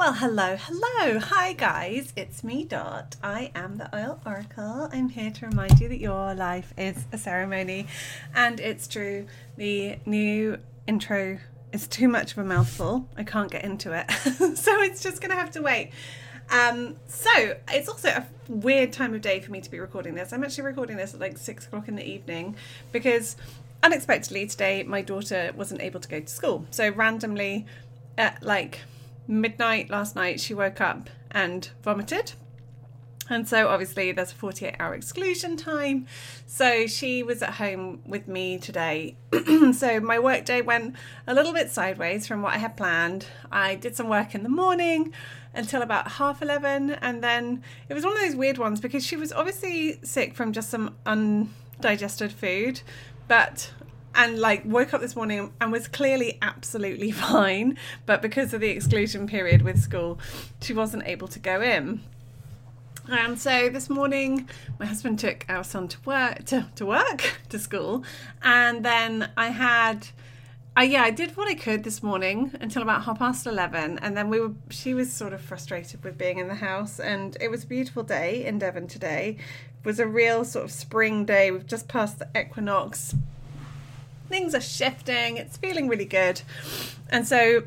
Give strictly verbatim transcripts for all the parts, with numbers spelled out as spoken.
Well, hello, hello. Hi, guys. It's me, Dot. I am the Oil Oracle. I'm here to remind you that your life is a ceremony. And it's true. The new intro is too much of a mouthful. I can't get into it. So it's just going to have to wait. Um, so it's also a weird time of day for me to be recording this. I'm actually recording this at like six o'clock in the evening because unexpectedly today my daughter wasn't able to go to school. So randomly at like midnight last night she woke up and vomited, and so obviously there's a forty-eight hour exclusion time, so she was at home with me today. So my work day went a little bit sideways from what I had planned. I did some work in the morning until about half eleven, and then it was one of those weird ones because she was obviously sick from just some undigested food, but and like woke up this morning and was clearly absolutely fine, but because of the exclusion period with school, she wasn't able to go in. And so this morning, my husband took our son to work, to, to work, to school, and then I had, I yeah, I did what I could this morning until about half past eleven, and then we were. She was sort of frustrated with being in the house, and it was a beautiful day in Devon today. It was a real sort of spring day. We've just passed the equinox. Things are shifting. It's feeling really good. And so,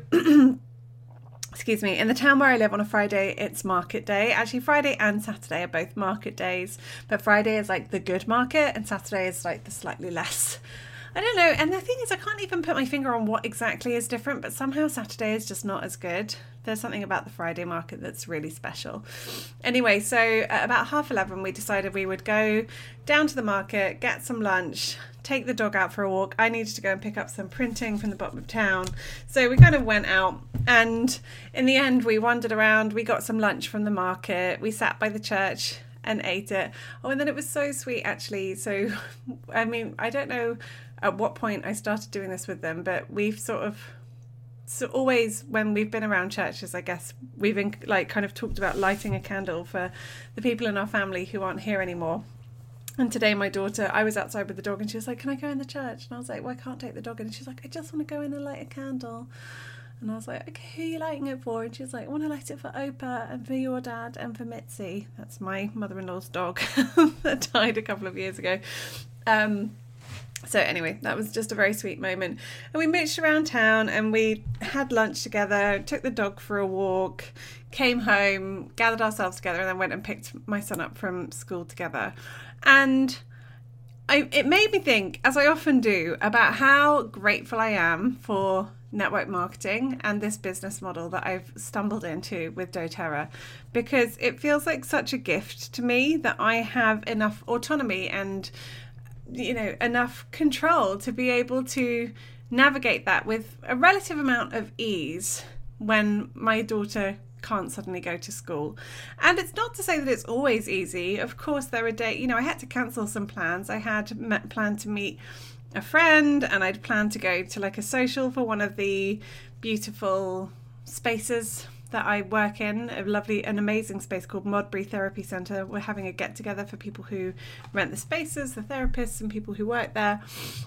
excuse me, in the town where I live on a Friday, it's market day. Actually, Friday and Saturday are both market days. But Friday is like the good market and Saturday is like the slightly less. I don't know. And the thing is, I can't even put my finger on what exactly is different, but somehow Saturday is just not as good. There's something about the Friday market that's really special. Anyway, so at about half eleven, we decided we would go down to the market, get some lunch, take the dog out for a walk. I needed to go and pick up some printing from the bottom of town. So we kind of went out, and in the end, we wandered around. We got some lunch from the market. We sat by the church and ate it. Oh, and then it was so sweet, actually. So, I mean, I don't know at what point I started doing this with them, but we've sort of, so always when we've been around churches, I guess we've in, like kind of talked about lighting a candle for the people in our family who aren't here anymore. And today my daughter, I was outside with the dog and she was like, can I go in the church? And I was like, well, I can't take the dog in. And she's like, I just want to go in and light a candle. And I was like, okay, who are you lighting it for? And she was like, I want to light it for Opa and for your dad and for Mitzi. That's my mother-in-law's dog that died a couple of years ago. Um, so anyway, that was just a very sweet moment. And we mooched around town and we had lunch together, took the dog for a walk, came home, gathered ourselves together, and then went and picked my son up from school together. And I, it made me think, as I often do, about how grateful I am for network marketing and this business model that I've stumbled into with doTERRA, because it feels like such a gift to me that I have enough autonomy and, you know, enough control to be able to navigate that with a relative amount of ease when my daughter can't suddenly go to school. And it's not to say that it's always easy. Of course, there are days, you know, I had to cancel some plans. I had met, planned to meet a friend, and I'd planned to go to like a social for one of the beautiful spaces that I work in, a lovely, an amazing space called Modbury Therapy Centre. We're having a get together for people who rent the spaces, the therapists and people who work there.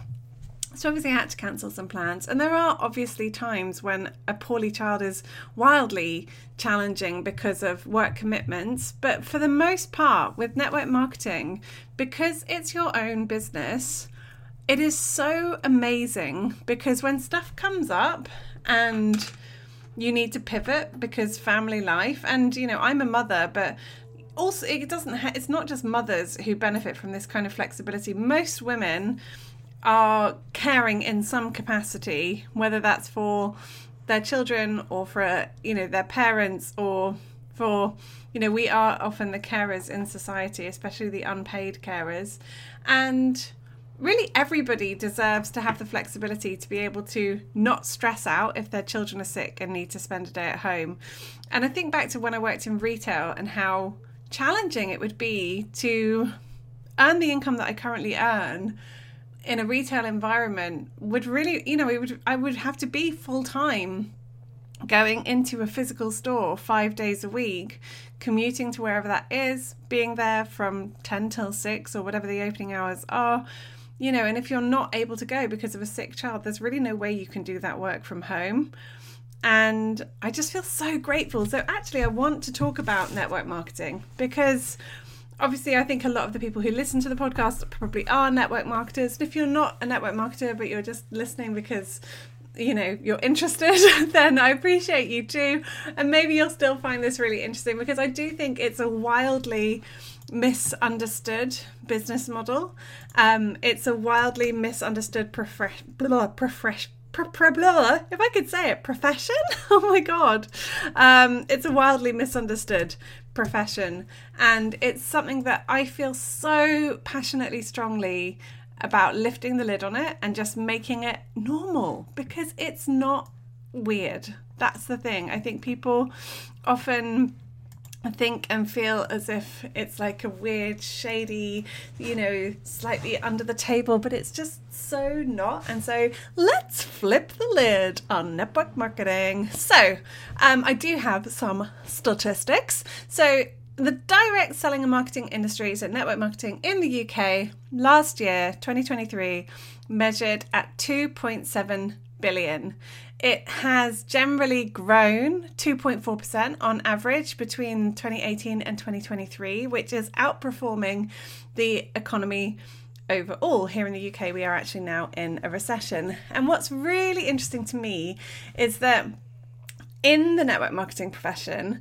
So obviously I had to cancel some plans, and there are obviously times when a poorly child is wildly challenging because of work commitments, but for the most part with network marketing, because it's your own business, it is so amazing, because when stuff comes up and you need to pivot because family life, and you know, I'm a mother, but also it doesn't ha- it's not just mothers who benefit from this kind of flexibility. Most women are caring in some capacity, whether that's for their children or for, you know, their parents, or for, you know, we are often the carers in society, especially the unpaid carers. And really everybody deserves to have the flexibility to be able to not stress out if their children are sick and need to spend a day at home. And I think back to when I worked in retail and how challenging it would be to earn the income that I currently earn in a retail environment. Would really, you know, it would, I would have to be full time going into a physical store five days a week, commuting to wherever that is, being there from ten till six or whatever the opening hours are, you know, and if you're not able to go because of a sick child, there's really no way you can do that work from home. and I just feel so grateful. So actually I want to talk about network marketing because obviously I think a lot of the people who listen to the podcast probably are network marketers. And if you're not a network marketer, but you're just listening because, you know, you're interested, then I appreciate you too. And maybe you'll still find this really interesting because I do think it's a wildly misunderstood business model. Um, it's a wildly misunderstood prof- blah, prof- Blah, blah, blah, if I could say it, profession. Oh my God. Um, it's a wildly misunderstood profession. And it's something that I feel so passionately, strongly about lifting the lid on it and just making it normal because it's not weird. That's the thing. I think people often think and feel as if it's like a weird, shady, you know, slightly under the table, but it's just so not. And so let's flip the lid on network marketing. So um, I do have some statistics. So the direct selling and marketing industry, so network marketing in the U K last year, twenty twenty-three, measured at two point seven billion. It has generally grown two point four percent on average between twenty eighteen and twenty twenty-three, which is outperforming the economy overall. Here in the U K, we are actually now in a recession. And what's really interesting to me is that in the network marketing profession,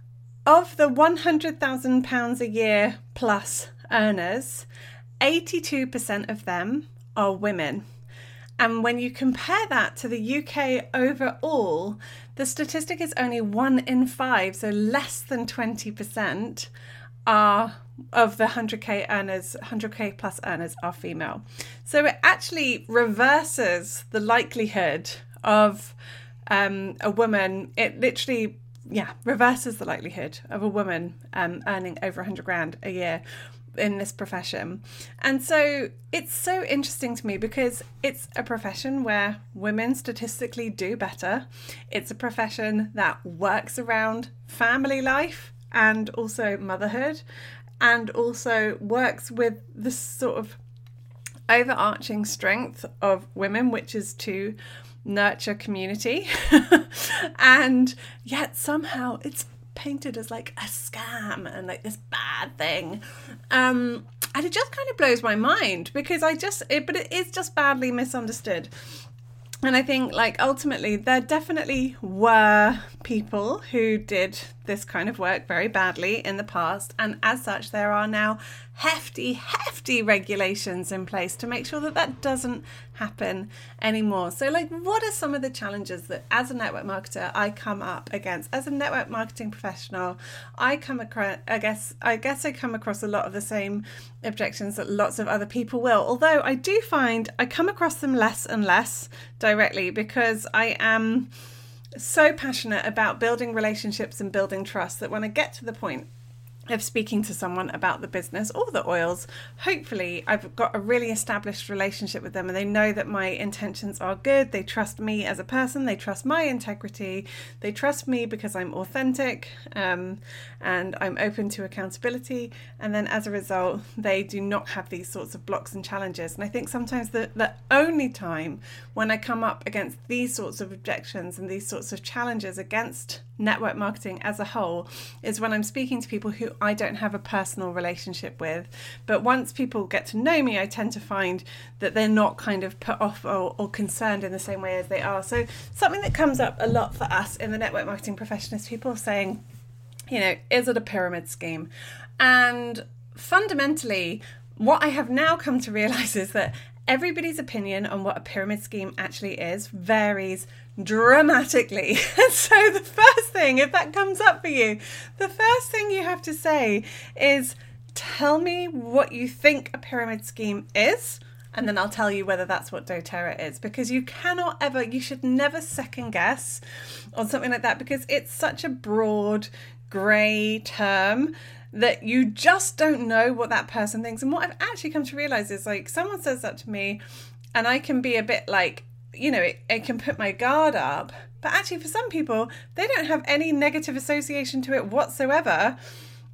of the one hundred thousand pounds a year plus earners, eighty-two percent of them are women. And when you compare that to the U K overall, the statistic is only one in five, so less than twenty percent are of the one hundred K earners, one hundred K plus earners are female. So it actually reverses the likelihood of um, a woman. It literally, yeah, reverses the likelihood of a woman um, earning over one hundred grand a year in this profession. And so it's so interesting to me because it's a profession where women statistically do better. It's a profession that works around family life and also motherhood, and also works with the sort of overarching strength of women, which is to nurture community. And yet somehow it's painted as like a scam and like this bad thing, um and it just kind of blows my mind because I just it, but it is just badly misunderstood. And I think like ultimately there definitely were people who did this kind of work very badly in the past, and as such there are now hefty hefty regulations in place to make sure that that doesn't happen anymore. So like, what are some of the challenges that as a network marketer I come up against? As a network marketing professional, I come across I guess I guess I come across a lot of the same objections that lots of other people will, although I do find I come across them less and less directly because I am so passionate about building relationships and building trust that when I get to the point of speaking to someone about the business or the oils, hopefully I've got a really established relationship with them and they know that my intentions are good. They trust me as a person, they trust my integrity, they trust me because I'm authentic um, and I'm open to accountability, and then as a result they do not have these sorts of blocks and challenges. And I think sometimes the, the only time when I come up against these sorts of objections and these sorts of challenges against network marketing as a whole is when I'm speaking to people who I don't have a personal relationship with. But once people get to know me, I tend to find that they're not kind of put off or, or concerned in the same way as they are. So something that comes up a lot for us in the network marketing profession is people saying, you know, is it a pyramid scheme? And fundamentally, what I have now come to realize is that everybody's opinion on what a pyramid scheme actually is varies dramatically. So the first thing, if that comes up for you, the first thing you have to say is, tell me what you think a pyramid scheme is, and then I'll tell you whether that's what doTERRA is, because you cannot ever, you should never second guess on something like that, because it's such a broad grey term that you just don't know what that person thinks. And what I've actually come to realize is, like, someone says that to me and I can be a bit like, you know, it, it can put my guard up, but actually for some people, they don't have any negative association to it whatsoever.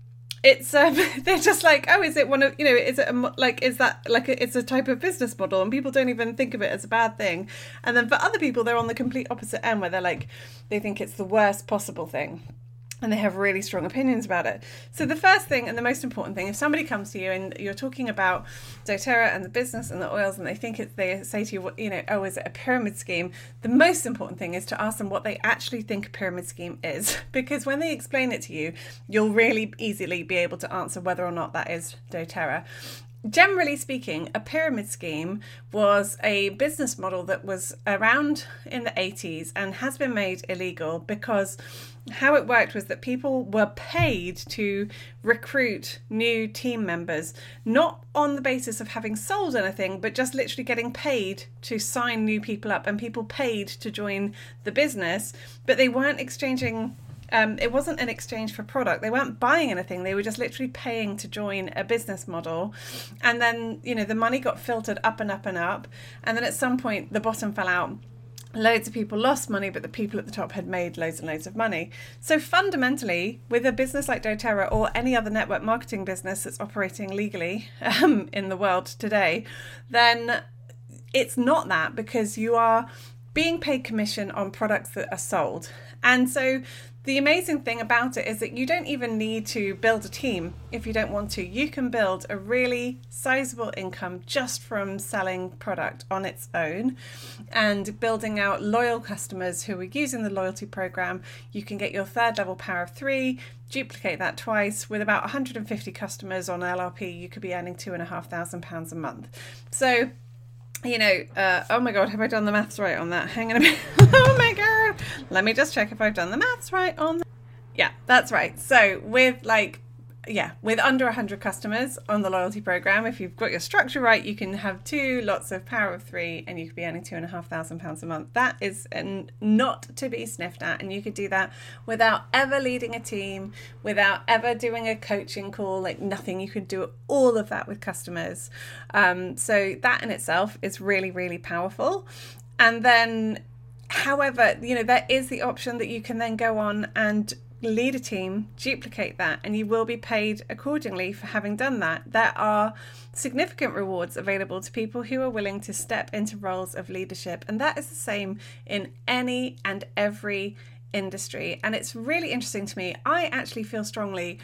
it's um, they're just like, oh, is it one of, you know, is it a, like, is that like a, it's a type of business model, and people don't even think of it as a bad thing. And then for other people, they're on the complete opposite end, where they're like, they think it's the worst possible thing, and they have really strong opinions about it. So the first thing and the most important thing, if somebody comes to you and you're talking about doTERRA and the business and the oils, and they think it's, they say to you, you know, oh, is it a pyramid scheme? The most important thing is to ask them what they actually think a pyramid scheme is, because when they explain it to you, you'll really easily be able to answer whether or not that is doTERRA. Generally speaking, a pyramid scheme was a business model that was around in the eighties and has been made illegal, because how it worked was that people were paid to recruit new team members, not on the basis of having sold anything, but just literally getting paid to sign new people up, and people paid to join the business, but they weren't exchanging. Um, it wasn't an exchange for product. They weren't buying anything. They were just literally paying to join a business model. And then, you know, the money got filtered up and up and up. And then at some point, the bottom fell out. Loads of people lost money, but the people at the top had made loads and loads of money. So fundamentally, with a business like doTERRA or any other network marketing business that's operating legally um, in the world today, then it's not that, because you are being paid commission on products that are sold. And so the amazing thing about it is that you don't even need to build a team if you don't want to. You can build a really sizable income just from selling product on its own and building out loyal customers who are using the loyalty program. You can get your third level power of three, duplicate that twice. With about one hundred fifty customers on L R P, you could be earning two and a half thousand pounds a month. So, you know, uh, oh my God, have I done the maths right on that? Hang on a minute. Oh my God. Let me just check if I've done the maths right on that. Yeah, that's right. So with like, yeah, with under one hundred customers on the loyalty program, if you've got your structure right, you can have two lots of power of three, and you could be earning two and a half thousand pounds a month. That is an, not to be sniffed at, and you could do that without ever leading a team, without ever doing a coaching call, like nothing. You could do all of that with customers. Um, so that in itself is really, really powerful. And then, however, you know, there is the option that you can then go on and lead a team, duplicate that, and you will be paid accordingly for having done that. There are significant rewards available to people who are willing to step into roles of leadership, and that is the same in any and every industry. And it's really interesting to me. I actually feel strongly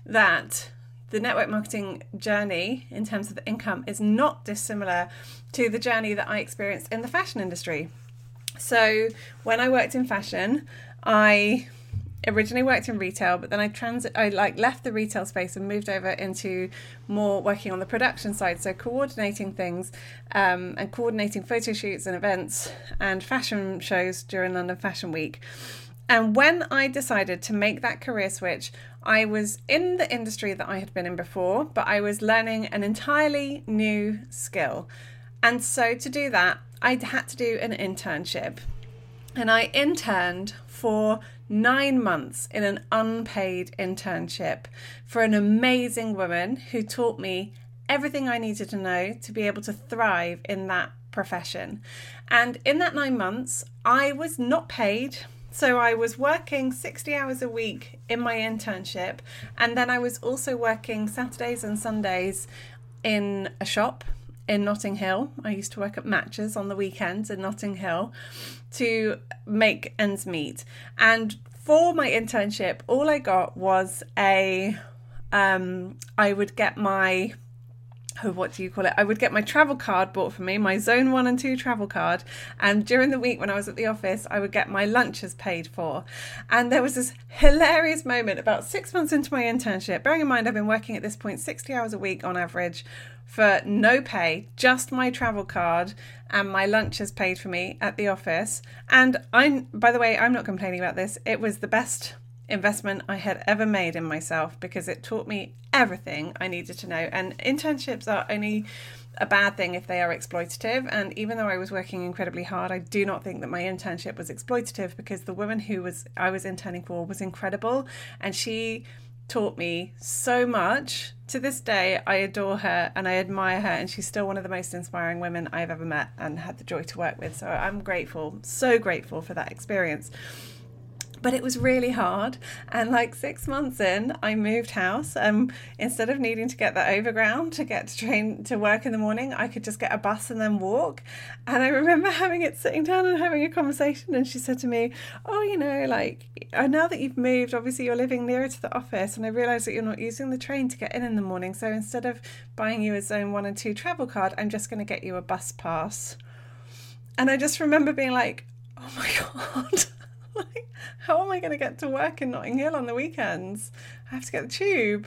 that the network marketing journey in terms of the income is not dissimilar to the journey that I experienced in the fashion industry. So when I worked in fashion, I originally worked in retail, but then I transit I like left the retail space and moved over into more working on the production side, so coordinating things um, and coordinating photo shoots and events and fashion shows during London Fashion Week. And when I decided to make that career switch, I was in the industry that I had been in before, but I was learning an entirely new skill. And so to do that, I had to do an internship. And I interned for nine months in an unpaid internship for an amazing woman who taught me everything I needed to know to be able to thrive in that profession. And in that nine months, I was not paid. So I was working sixty hours a week in my internship. And then I was also working Saturdays and Sundays in a shop in Notting Hill. I used to work at Matches on the weekends in Notting Hill to make ends meet. And for my internship, all I got was a, um, I would get my, oh, what do you call it? I would get my travel card bought for me, my zone one and two travel card. And during the week when I was at the office, I would get my lunches paid for. And there was this hilarious moment about six months into my internship, bearing in mind I've been working at this point sixty hours a week on average for no pay, just my travel card and my lunches paid for me at the office. And I'm, by the way, I'm not complaining about this. It was the best investment I had ever made in myself, because it taught me everything I needed to know. And internships are only a bad thing if they are exploitative. And even though I was working incredibly hard, I do not think that my internship was exploitative, because the woman who was I was interning for was incredible, and she taught me so much. To this day, I adore her and I admire her, and she's still one of the most inspiring women I've ever met and had the joy to work with. So I'm grateful, so grateful for that experience. But it was really hard. And like six months in, I moved house. Um, instead of needing to get the overground to get to train to work in the morning, I could just get a bus and then walk. And I remember having it sitting down and having a conversation. And she said to me, oh, you know, like now that you've moved, obviously you're living nearer to the office. And I realised that you're not using the train to get in in the morning. So instead of buying you a zone one and two travel card, I'm just going to get you a bus pass. And I just remember being like, oh my God. Like, how am I going to get to work in Notting Hill on the weekends? I have to get the tube.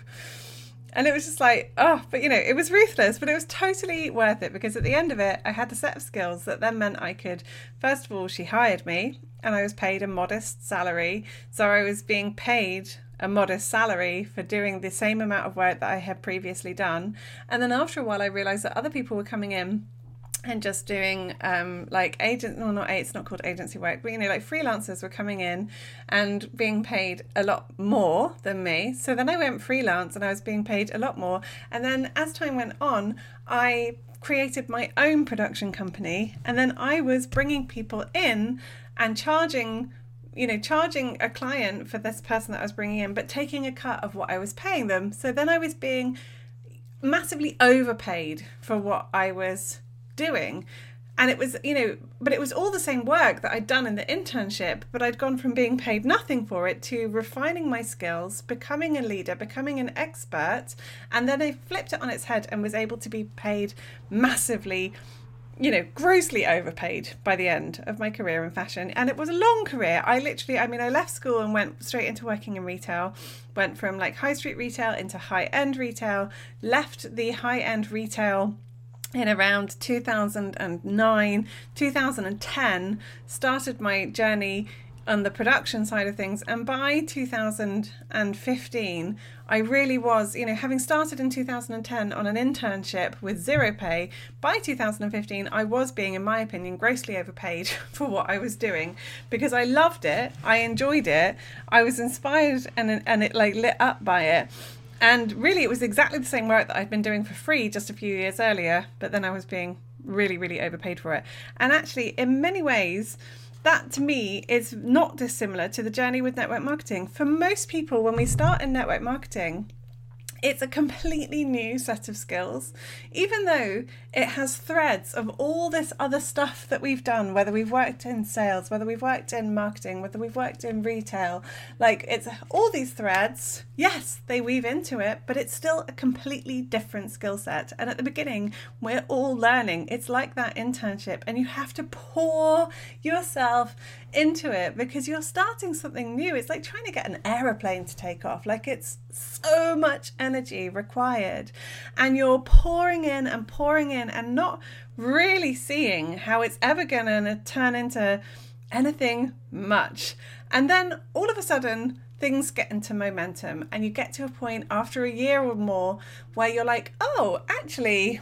And it was just like, oh, but you know, it was ruthless, but it was totally worth it, because at the end of it, I had a set of skills that then meant I could, first of all, she hired me and I was paid a modest salary. So I was being paid a modest salary for doing the same amount of work that I had previously done. And then after a while, I realized that other people were coming in and just doing um, like agent, well, not it's not called agency work, but you know, like freelancers were coming in and being paid a lot more than me. So then I went freelance and I was being paid a lot more. And then as time went on, I created my own production company, and then I was bringing people in and charging, you know, charging a client for this person that I was bringing in, but taking a cut of what I was paying them. So then I was being massively overpaid for what I was doing. And it was, you know, but it was all the same work that I'd done in the internship, but I'd gone from being paid nothing for it to refining my skills, becoming a leader, becoming an expert. And then I flipped it on its head and was able to be paid massively, you know, grossly overpaid by the end of my career in fashion. And it was a long career. I literally, I mean, I left school and went straight into working in retail, went from like high street retail into high end retail, left the high end retail in around two thousand nine, two thousand ten, started my journey on the production side of things. And by two thousand fifteen, I really was, you know, having started in two thousand ten on an internship with zero pay, by two thousand fifteen, I was being, in my opinion, grossly overpaid for what I was doing, because I loved it. I enjoyed it. I was inspired and, and it like lit up by it. And really, it was exactly the same work that I'd been doing for free just a few years earlier, but then I was being really, really overpaid for it. And actually, in many ways, that to me is not dissimilar to the journey with network marketing. For most people, when we start in network marketing, it's a completely new set of skills, even though it has threads of all this other stuff that we've done, whether we've worked in sales, whether we've worked in marketing, whether we've worked in retail. Like, it's all these threads. Yes, they weave into it, but it's still a completely different skill set. And at the beginning, we're all learning. It's like that internship, and you have to pour yourself into it because you're starting something new. It's like trying to get an aeroplane to take off. Like, it's so much energy required, and you're pouring in and pouring in and not really seeing how it's ever going to turn into anything much. And then all of a sudden things get into momentum, and you get to a point after a year or more where you're like, oh, actually,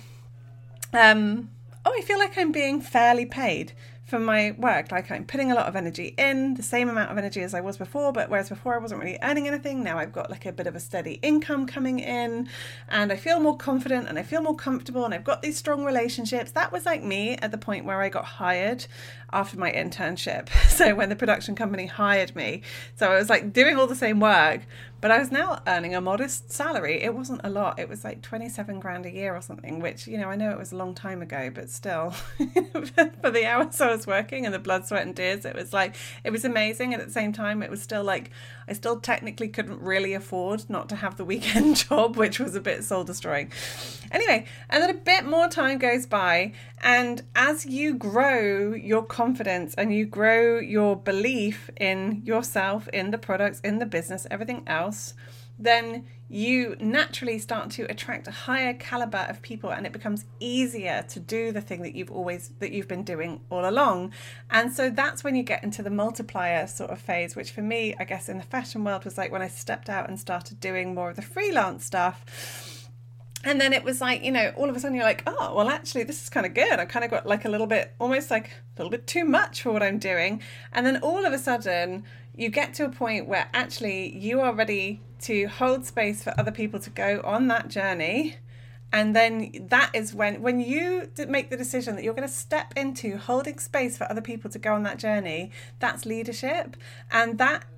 um, oh, I feel like I'm being fairly paid for my work. Like, I'm putting a lot of energy in, the same amount of energy as I was before, but whereas before I wasn't really earning anything, now I've got like a bit of a steady income coming in, and I feel more confident and I feel more comfortable, and I've got these strong relationships. That was like me at the point where I got hired after my internship. So when the production company hired me, so I was like doing all the same work, but I was now earning a modest salary. It wasn't a lot. It was like twenty-seven grand a year or something, which, you know, I know it was a long time ago, but still, for the hours I was working and the blood, sweat and tears, it was like, it was amazing. And at the same time, it was still like, I still technically couldn't really afford not to have the weekend job, which was a bit soul destroying. Anyway, and then a bit more time goes by, and as you grow your confidence and you grow your belief in yourself, in the products, in the business, everything else, then you naturally start to attract a higher caliber of people, and it becomes easier to do the thing that you've always, that you've been doing all along. And so that's when you get into the multiplier sort of phase, which for me, I guess in the fashion world, was like when I stepped out and started doing more of the freelance stuff. And then it was like, you know, all of a sudden you're like, oh, well, actually, this is kind of good. I kind of got like a little bit, almost like a little bit too much for what I'm doing. And then all of a sudden you get to a point where actually you are ready to hold space for other people to go on that journey. And then that is when, when you make the decision that you're going to step into holding space for other people to go on that journey, that's leadership. And that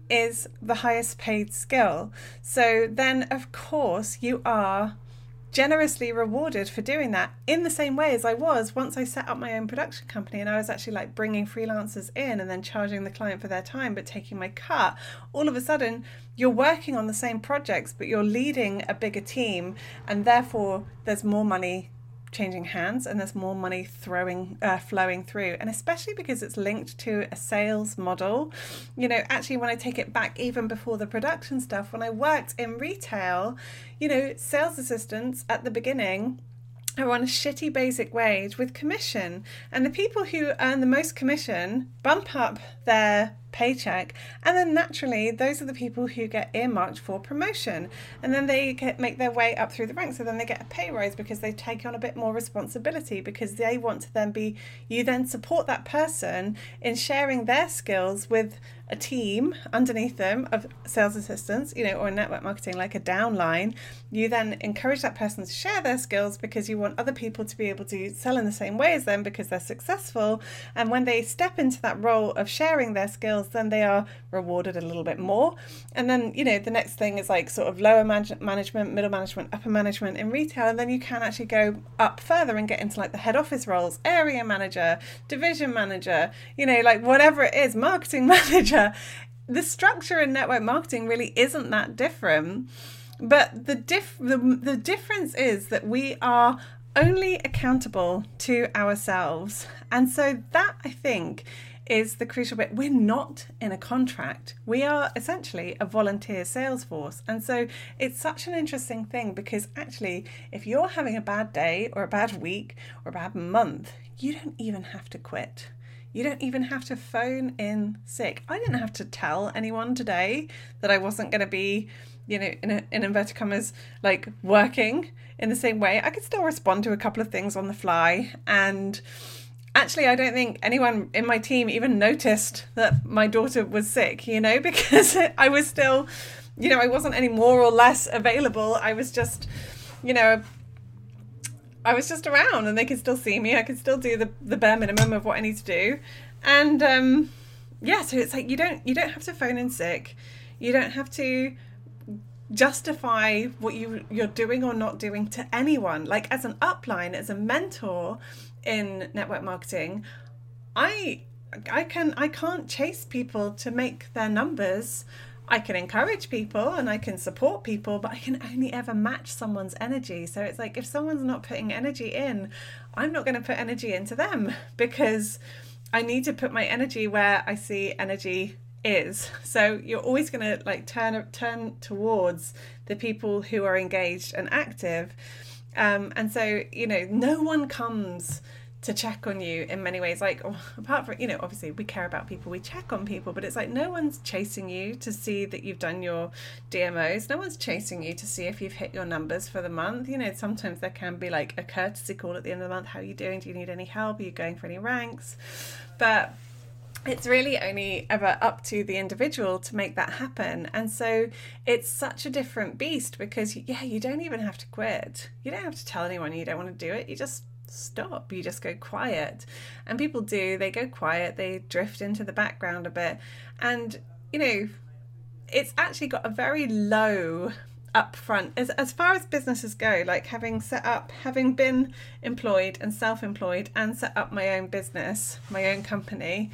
is the highest paid skill. So then, of course, you are generously rewarded for doing that, in the same way as I was once I set up my own production company and I was actually like bringing freelancers in and then charging the client for their time but taking my cut. All of a sudden you're working on the same projects but you're leading a bigger team, and therefore there's more money changing hands and there's more money throwing uh, flowing through. And especially because it's linked to a sales model, you know, actually when I take it back even before the production stuff, when I worked in retail, you know, sales assistants at the beginning are on a shitty basic wage with commission, and the people who earn the most commission bump up their paycheck, and then naturally those are the people who get earmarked for promotion, and then they get, make their way up through the ranks, so then they get a pay rise because they take on a bit more responsibility, because they want to then be, you then support that person in sharing their skills with a team underneath them of sales assistants, you know, or network marketing, like a downline. You then encourage that person to share their skills because you want other people to be able to sell in the same way as them because they're successful. And when they step into that role of sharing their skills, then they are rewarded a little bit more. And then, you know, the next thing is like sort of lower manage- management, middle management, upper management in retail. And then you can actually go up further and get into like the head office roles, area manager, division manager, you know, like whatever it is, marketing manager. The structure in network marketing really isn't that different, but the diff the, the difference is that we are only accountable to ourselves. And so that, I think, is the crucial bit. We're not in a contract. We are essentially a volunteer sales force. And so it's such an interesting thing, because actually if you're having a bad day or a bad week or a bad month, you don't even have to quit. You don't even have to phone in sick. I didn't have to tell anyone today that I wasn't going to be, you know, in, a, in inverted commas, like working in the same way. I could still respond to a couple of things on the fly. And actually, I don't think anyone in my team even noticed that my daughter was sick, you know, because I was still, you know, I wasn't any more or less available. I was just, you know, I was just around and they could still see me. I could still do the, the bare minimum of what I need to do. And um, yeah, so it's like you don't you don't have to phone in sick. You don't have to justify what you, you're doing or not doing to anyone. Like as an upline, as a mentor in network marketing, I I can I can't chase people to make their numbers. I can encourage people and I can support people, but I can only ever match someone's energy. So it's like if someone's not putting energy in, I'm not going to put energy into them, because I need to put my energy where I see energy is. So you're always going to like turn turn towards the people who are engaged and active. Um, and so, you know, no one comes to check on you in many ways, like oh, apart from, you know, obviously we care about people, we check on people, but it's like no one's chasing you to see that you've done your D M Os. No one's chasing you to see if you've hit your numbers for the month. You know, sometimes there can be like a courtesy call at the end of the month. How are you doing? Do you need any help? Are you going for any ranks? But it's really only ever up to the individual to make that happen. And so it's such a different beast, because yeah, you don't even have to quit. You don't have to tell anyone you don't want to do it. You just stop. You just go quiet. And people do, they go quiet, they drift into the background a bit. And you know, it's actually got a very low upfront as, as far as businesses go, like having set up, having been employed and self-employed and set up my own business, my own company.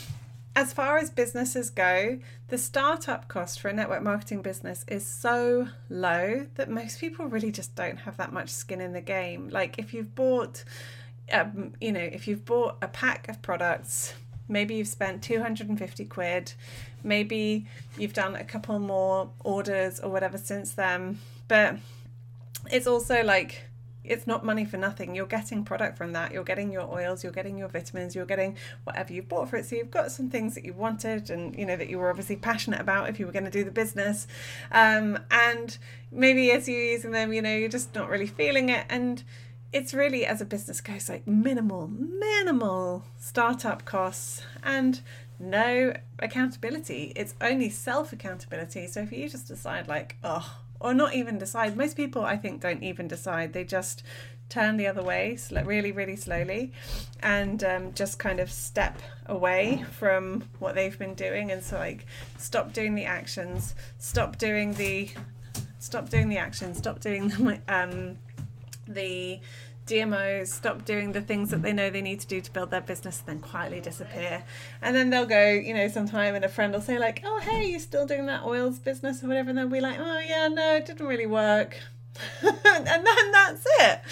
As far as businesses go, the startup cost for a network marketing business is so low that most people really just don't have that much skin in the game. Like if you've bought, um, you know, if you've bought a pack of products, maybe you've spent two hundred fifty quid, maybe you've done a couple more orders or whatever since then, but it's also like, it's not money for nothing. You're getting product from that. You're getting your oils, you're getting your vitamins, you're getting whatever you've bought for it. So you've got some things that you wanted and, you know, that you were obviously passionate about if you were going to do the business. Um, and maybe as you're using them, you know, you're just not really feeling it. And it's really, as a business goes, like minimal, minimal startup costs and no accountability. It's only self-accountability. So if you just decide like, oh, or not even decide. Most people, I think, don't even decide. They just turn the other way, sl- really, really slowly, and um, just kind of step away from what they've been doing. And so like, stop doing the actions, stop doing the, stop doing the actions, stop doing the, um, the D M Os, stop doing the things that they know they need to do to build their business, and then quietly disappear. And then they'll go, you know, sometime and a friend will say like, oh, hey, you still doing that oils business or whatever? And they'll be like, oh yeah, no, it didn't really work. And then that's it.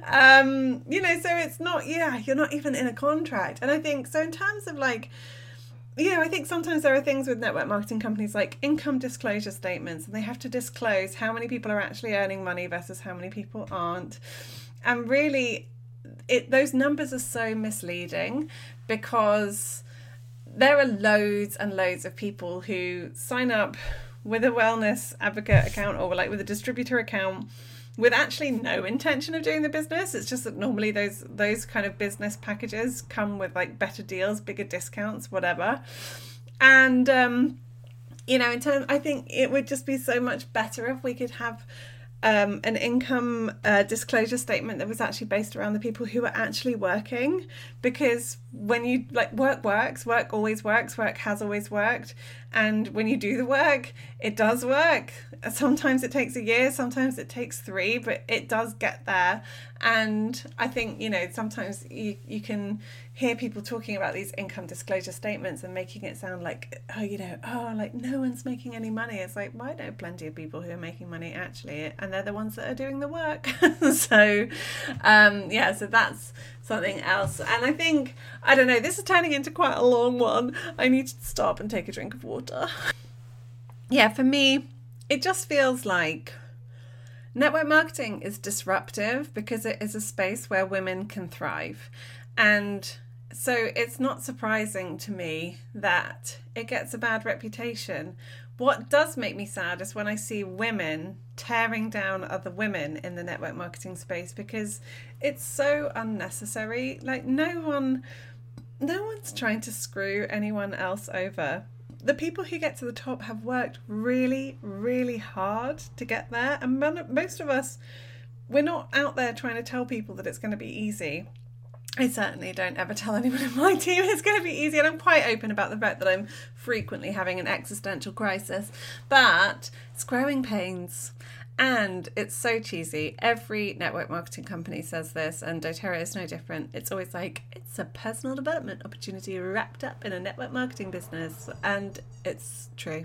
Um, you know, so it's not, yeah, you're not even in a contract. And I think, so in terms of like, you know, I think sometimes there are things with network marketing companies like income disclosure statements, and they have to disclose how many people are actually earning money versus how many people aren't. And really, it those numbers are so misleading, because there are loads and loads of people who sign up with a wellness advocate account or like with a distributor account with actually no intention of doing the business. It's just that normally those those kind of business packages come with like better deals, bigger discounts, whatever. And um, you know, in terms, I think it would just be so much better if we could have Um, an income uh, disclosure statement that was actually based around the people who are actually working, because when you like work works, work always works, work has always worked, and when you do the work, it does work. Sometimes it takes a year, sometimes it takes three, but it does get there. And I think, you know, sometimes you, you can hear people talking about these income disclosure statements and making it sound like, oh, you know, oh, like no one's making any money. It's like, well, I know plenty of people who are making money actually, and they're the ones that are doing the work. so, um, yeah, so that's something else. And I think, I don't know, this is turning into quite a long one. I need to stop and take a drink of water. Yeah, for me, it just feels like network marketing is disruptive because it is a space where women can thrive. And so it's not surprising to me that it gets a bad reputation. What does make me sad is when I see women tearing down other women in the network marketing space, because it's so unnecessary. Like no one, no one's trying to screw anyone else over. The people who get to the top have worked really, really hard to get there. And most of us, we're not out there trying to tell people that it's going to be easy. I certainly don't ever tell anyone in my team it's going to be easy, and I'm quite open about the fact that I'm frequently having an existential crisis, but it's growing pains. And it's so cheesy. Every network marketing company says this, and doTERRA is no different. It's always like, it's a personal development opportunity wrapped up in a network marketing business. And it's true.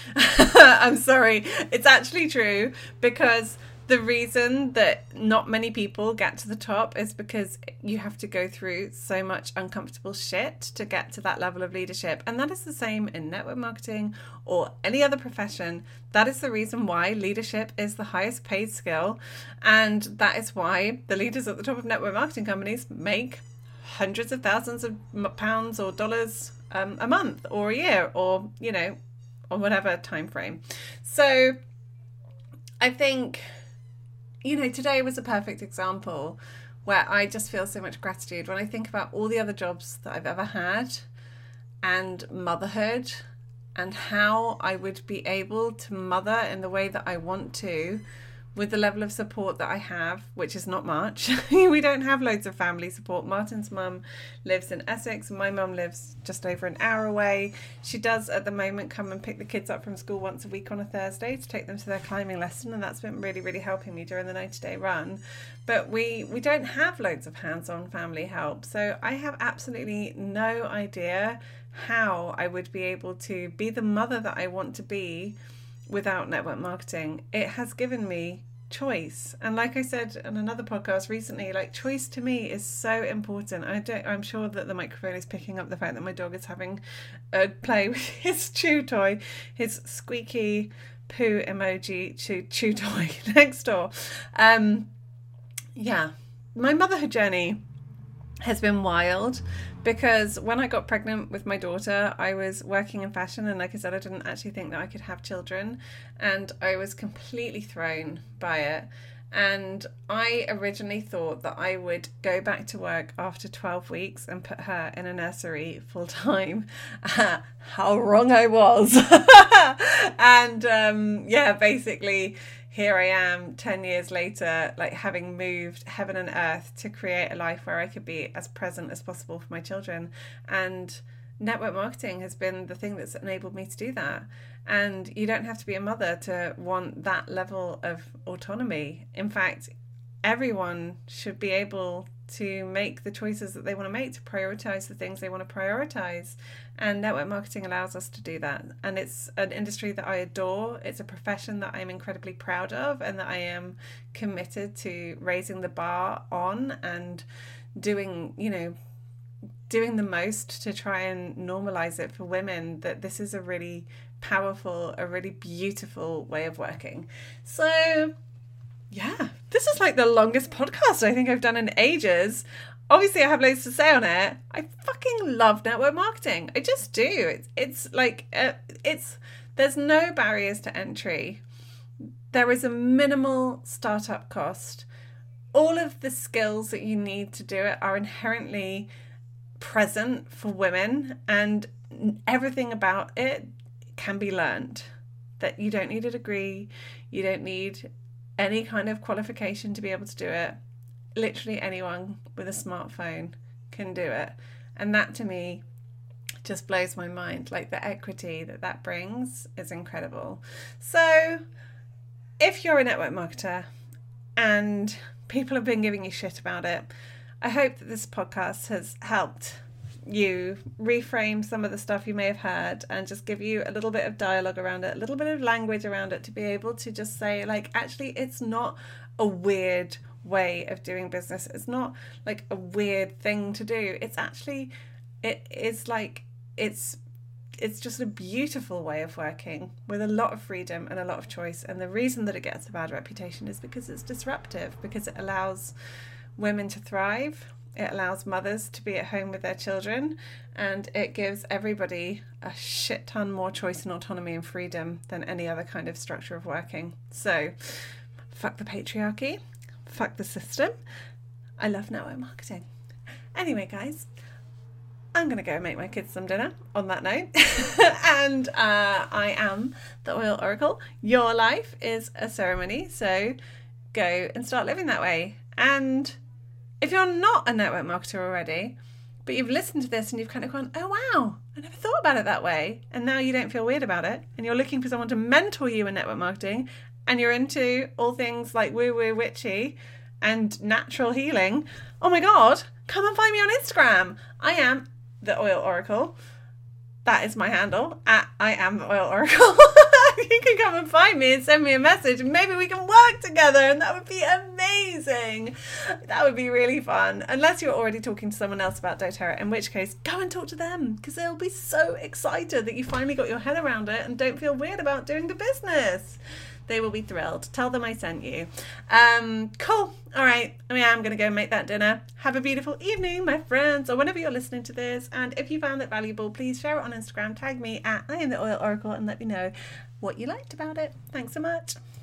I'm sorry. It's actually true, because the reason that not many people get to the top is because you have to go through so much uncomfortable shit to get to that level of leadership. And that is the same in network marketing or any other profession. That is the reason why leadership is the highest paid skill. And that is why the leaders at the top of network marketing companies make hundreds of thousands of pounds or dollars um, a month or a year, or, you know, on whatever time frame. So I think, you know, today was a perfect example where I just feel so much gratitude when I think about all the other jobs that I've ever had and motherhood, and how I would be able to mother in the way that I want to with the level of support that I have, which is not much. We don't have loads of family support. Martin's mum lives in Essex, and my mum lives just over an hour away. She does at the moment come and pick the kids up from school once a week on a Thursday to take them to their climbing lesson, and that's been really, really helping me during the ninety day run. But we, we don't have loads of hands-on family help. So I have absolutely no idea how I would be able to be the mother that I want to be without network marketing. It has given me choice, and like I said on another podcast recently, like choice to me is so important. I don't I'm sure that the microphone is picking up the fact that my dog is having a play with his chew toy, his squeaky poo emoji chew, chew toy next door. Um yeah, my motherhood journey has been wild, because when I got pregnant with my daughter, I was working in fashion, and like I said, I didn't actually think that I could have children, and I was completely thrown by it. And I originally thought that I would go back to work after twelve weeks and put her in a nursery full time. How wrong I was. And um, yeah, basically here I am ten years later, like having moved heaven and earth to create a life where I could be as present as possible for my children. And network marketing has been the thing that's enabled me to do that. And you don't have to be a mother to want that level of autonomy. In fact, everyone should be able to make the choices that they want to make, to prioritize the things they want to prioritize. And network marketing allows us to do that. And it's an industry that I adore. It's a profession that I'm incredibly proud of, and that I am committed to raising the bar on and doing, you know, doing the most to try and normalize it for women, that this is a really powerful, a really beautiful way of working. So yeah, this is like the longest podcast I think I've done in ages. Obviously, I have loads to say on it. I fucking love network marketing. I just do. It's it's like uh, it's there's no barriers to entry. There is a minimal startup cost. All of the skills that you need to do it are inherently present for women, and everything about it can be learned. That you don't need a degree, you don't need any kind of qualification to be able to do it. Literally anyone with a smartphone can do it. And that to me just blows my mind. Like, the equity that that brings is incredible. So if you're a network marketer and people have been giving you shit about it, I hope that this podcast has helped you reframe some of the stuff you may have heard, and just give you a little bit of dialogue around it, a little bit of language around it, to be able to just say, like, actually, it's not a weird way of doing business. It's not like a weird thing to do. It's actually, it is like, it's it's just a beautiful way of working with a lot of freedom and a lot of choice. And the reason that it gets a bad reputation is because it's disruptive, because it allows women to thrive. It allows mothers to be at home with their children, and it gives everybody a shit ton more choice and autonomy and freedom than any other kind of structure of working. So, fuck the patriarchy, fuck the system. I love network marketing. Anyway, guys, I'm going to go make my kids some dinner on that note. and uh, I am the Oil Oracle. Your life is a ceremony, so go and start living that way. And if you're not a network marketer already, but you've listened to this and you've kind of gone, oh wow, I never thought about it that way, and now you don't feel weird about it, and you're looking for someone to mentor you in network marketing, and you're into all things like woo-woo witchy and natural healing, oh my god, come and find me on Instagram. I am the Oil Oracle. That is my handle, at I am the Oil Oracle. You can come and find me and send me a message, and maybe we can work together, and that would be amazing. That would be really fun. Unless you're already talking to someone else about doTERRA, in which case go and talk to them, because they'll be so excited that you finally got your head around it and don't feel weird about doing the business. They will be thrilled. Tell them I sent you. Um, cool. All right. I mean, I'm going to go make that dinner. Have a beautiful evening, my friends, or whenever you're listening to this. And if you found it valuable, please share it on Instagram. Tag me at I am the Oil Oracle and let me know what you liked about it. Thanks so much.